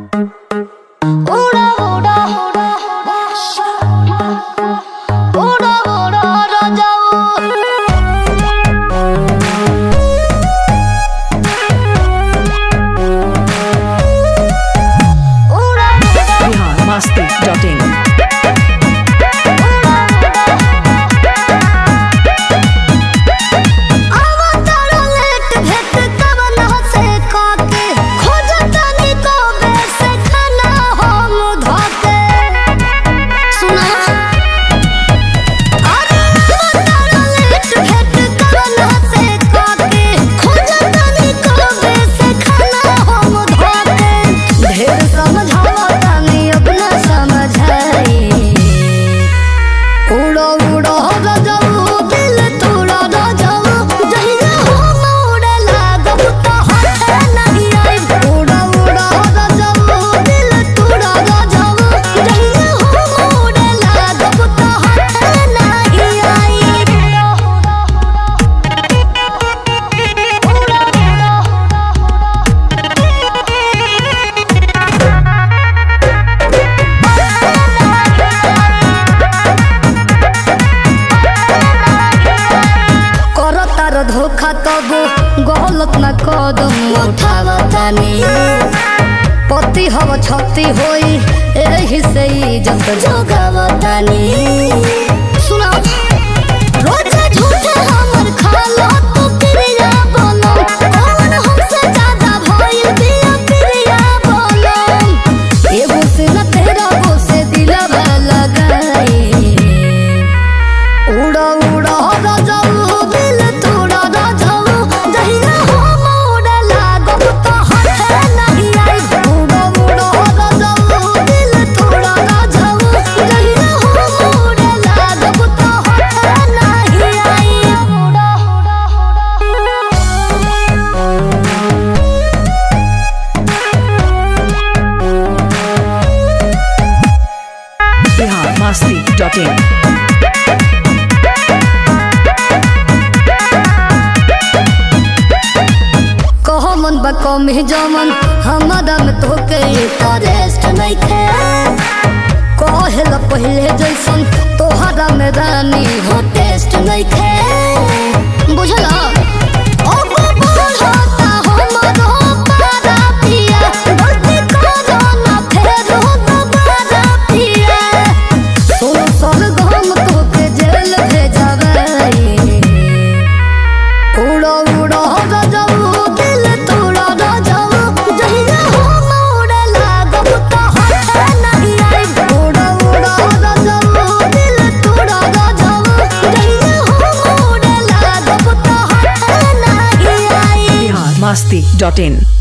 उड़ा उड़ा उड़ा उड़ा राजाओ biharmasti.in धोखा तब गलत न कदम उठावतानी पति हव छती होई एही से इज्जत जोगावतानी सुना रोज झूठे हमर खालो तो प्रिया बोलो कौन हमसे ज्यादा भइल दिया प्रिया बोलो एगो से न तेरा वो से दिलवा लगाई उड़ा उड़ा राजाओ biharmasti.in कहो मन बको में जमन हमारा में तो के इंटरेस्ट नहीं थे कहल पहले जैसन तोहरा में रानी हो टेस्ट नहीं थे बुझला biharmasti.in